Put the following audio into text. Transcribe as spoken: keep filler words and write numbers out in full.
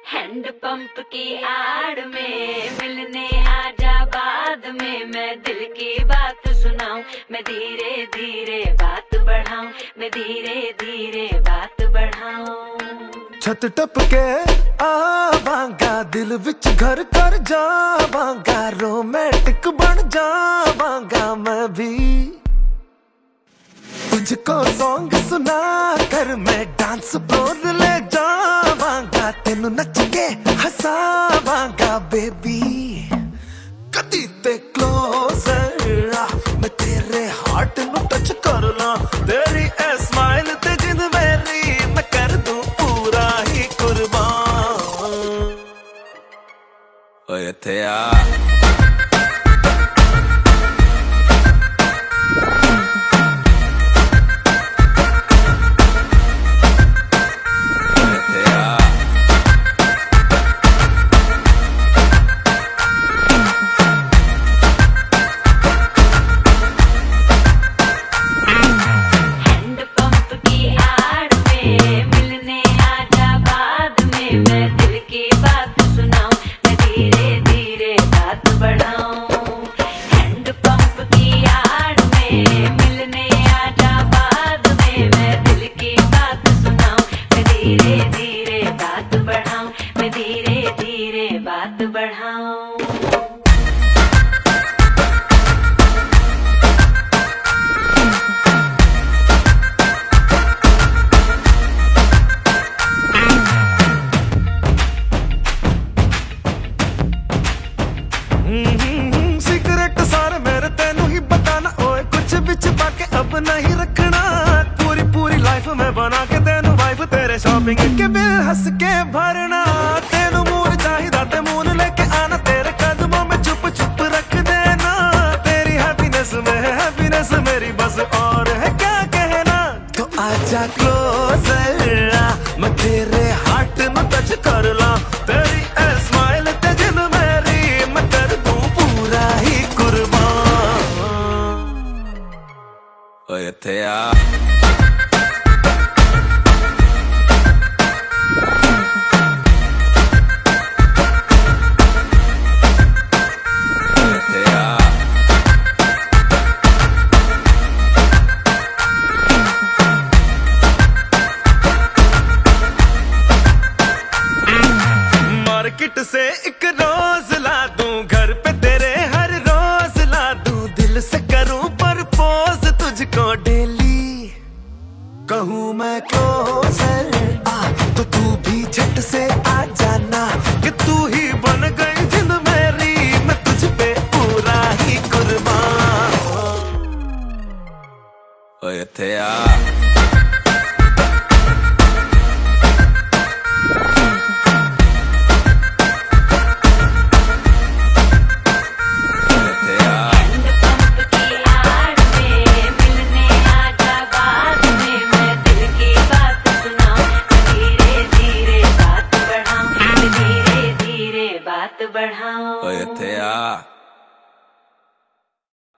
Hand pump की आड़ में मिलने आजा बाद में, मैं दिल की बात सुनाऊं, मैं धीरे धीरे बात बढ़ाऊं, मैं धीरे धीरे बात बढ़ाऊं। छत टपके आवांगा, दिल विच घर कर जावांगा, रोमांटिक बन जावांगा मैं भी। तुझको सॉन्ग सुना कर मैं डांस फ्लोर ले जावांगा, तेनू नच के हसावांगा बेबी। कदी ते क्लोजर आ, मैं तेरे हार्ट नु टच कर ला, तेरी ए स्माइल ते जिंद मेरी मैं कर दूं पूरा ही कुर्बान। ओए इत्थे आ धीरे धीरे बात बढ़ाऊं, मैं धीरे धीरे बात बढ़ाऊं। सीक्रेट सारे मेरे तेनू ही बताना, ओए कुछ भी छिपा के अब नहीं रखना, पूरी पूरी लाइफ में बना के तेनू वाइफ, तेरे शॉपिंग के बिल हंस के भरना, तेनू मून चाहिदा ते मून लेके आना, तेरे कदमों में चुप चुप रख देना, तेरी हैप्पीनेस में है हैप्पीनेस मेरी बस, और है क्या कहना। तो आजा क्लोजर आ, मैं तेरे हार्ट में टच कर ला, तेरी ए स्माइल ते जिन मेरी मैं कर दूं पूरा ही कुर्बान। ओए इत्थे आ मार्केट से एक रोज ला दूं, घर पे तेरे हर रोज ला दूं, दिल से करूं प्रपोज तुझको डेली, कहूं मैं क्लोजर आ तो तू भी झट से आ जाना, कि तू ही बन गई जिंद मेरी मैं तुझ पे पूरा ही कुर्बान। ओए इत्थे आ बात बढ़ाऊं। ओए इत्थे आ।